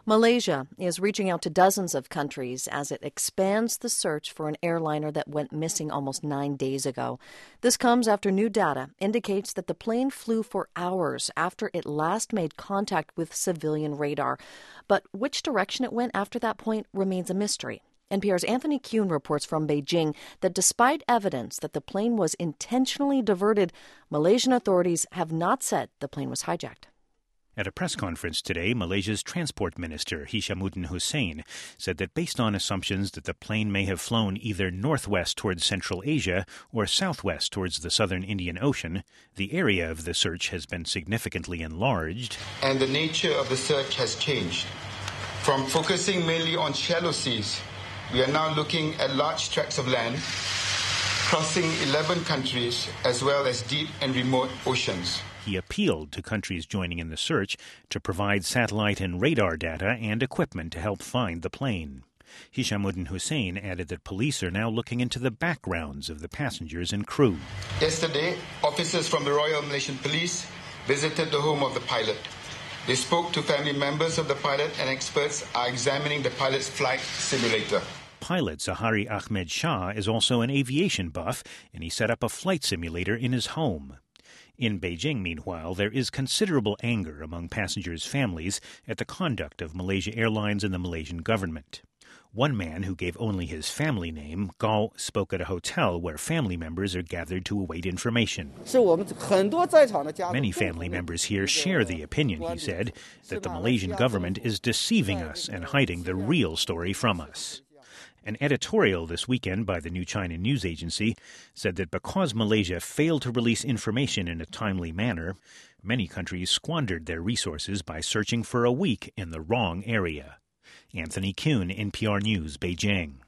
Malaysia is reaching out to dozens of countries as it expands the search for an airliner that went missing almost 9 days ago. This comes after new data indicates that the plane flew for hours after it last made contact with civilian radar. But which direction it went after that point remains a mystery. NPR's Anthony Kuhn reports from Beijing that despite evidence that the plane was intentionally diverted, Malaysian authorities have not said the plane was hijacked. At a press conference today, Malaysia's Transport Minister, Hishammuddin Hussein, said that based on assumptions that the plane may have flown either northwest towards Central Asia or southwest towards the southern Indian Ocean, the area of the search has been significantly enlarged. And the nature of the search has changed. From focusing mainly on shallow seas, we are now looking at large tracts of land, crossing 11 countries, as well as deep and remote oceans. He appealed to countries joining in the search to provide satellite and radar data and equipment to help find the plane. Hishammuddin Hussein added that police are now looking into the backgrounds of the passengers and crew. Yesterday, officers from the Royal Malaysian Police visited the home of the pilot. They spoke to family members of the pilot, and experts are examining the pilot's flight simulator. Pilot Zahari Ahmed Shah is also an aviation buff, and he set up a flight simulator in his home. In Beijing, meanwhile, there is considerable anger among passengers' families at the conduct of Malaysia Airlines and the Malaysian government. One man who gave only his family name, Gao, spoke at a hotel where family members are gathered to await information. Many family members here share the opinion, he said, that the Malaysian government is deceiving us and hiding the real story from us. An editorial this weekend by the New China News Agency said that because Malaysia failed to release information in a timely manner, many countries squandered their resources by searching for a week in the wrong area. Anthony Kuhn, NPR News, Beijing.